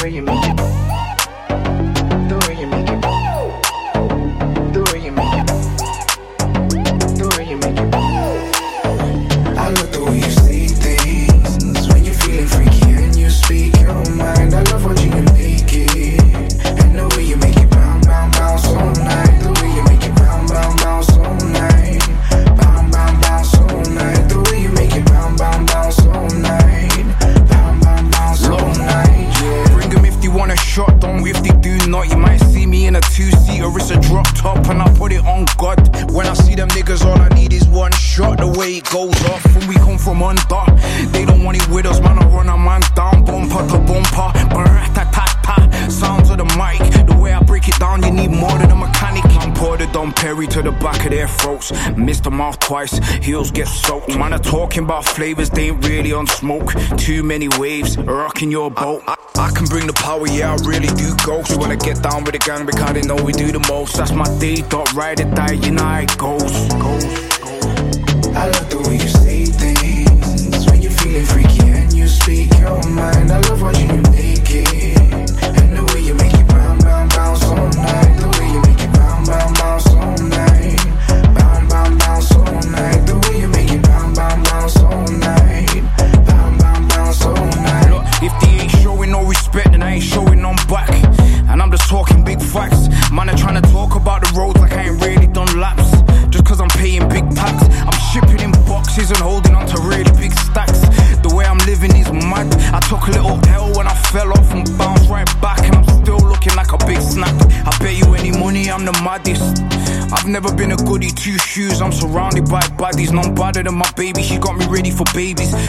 way you make it, the way you make it, the way you make it, the way you make it. I love the way you say things when you're feeling freaky and you speak your mind. I love watching you make it, and the way you make it bounce, bounce, bounce all night. The way you make it bounce, bounce, bounce all night. Bounce, bounce, bounce all night. The way you make it bounce, bounce, bounce all night. Bounce, bounce, bounce all night. Yeah. Bring 'em if they want a shot, don't if they do not. You might see me in a two-seater, it's a drop top, and I put it on God. When I see them niggas, all I need is one shot. The way it goes off when we come from under, they don't want it with us, man. I run a man down, bumper to bumper, ta-ta-ta. Sounds of the mic, the way I break it down, you need more than a mechanic. I'm poured it Dom Perry to the back of their throats. Missed the mouth twice, heels get soaked. Man, are talking about flavors, they ain't really on smoke. Too many waves, rocking your boat. I can bring the power, yeah, I really do ghost. When I get down with the gang because they know we do the most. That's my day, don't ride it, die, you know how it goes. I love the way you say things when you're feeling freaky and you speak your mind. I love watching you make it, and the way you make it bounce, bounce, bounce all night. The way you make it bounce, bounce, bounce all night. Bounce, bounce, bounce all night. The way you make it bounce, bounce, bounce all night. Bounce, bounce, bounce all night. Look, if they ain't showing no respect, then I ain't showing none back. And I'm just talking big facts. Man, they're trying to talk about the roads like I ain't really done laps. Just cause I'm paying big tax. I'm shipping in boxes and holding on to really big stacks. The way I'm living is mad. I took a little L when I fell off and bounced right back, and I'm still looking like a big snack. I bet you any money I'm the maddest. I've never been a goody two shoes. I'm surrounded by baddies, none badder than my baby. She got me ready for babies.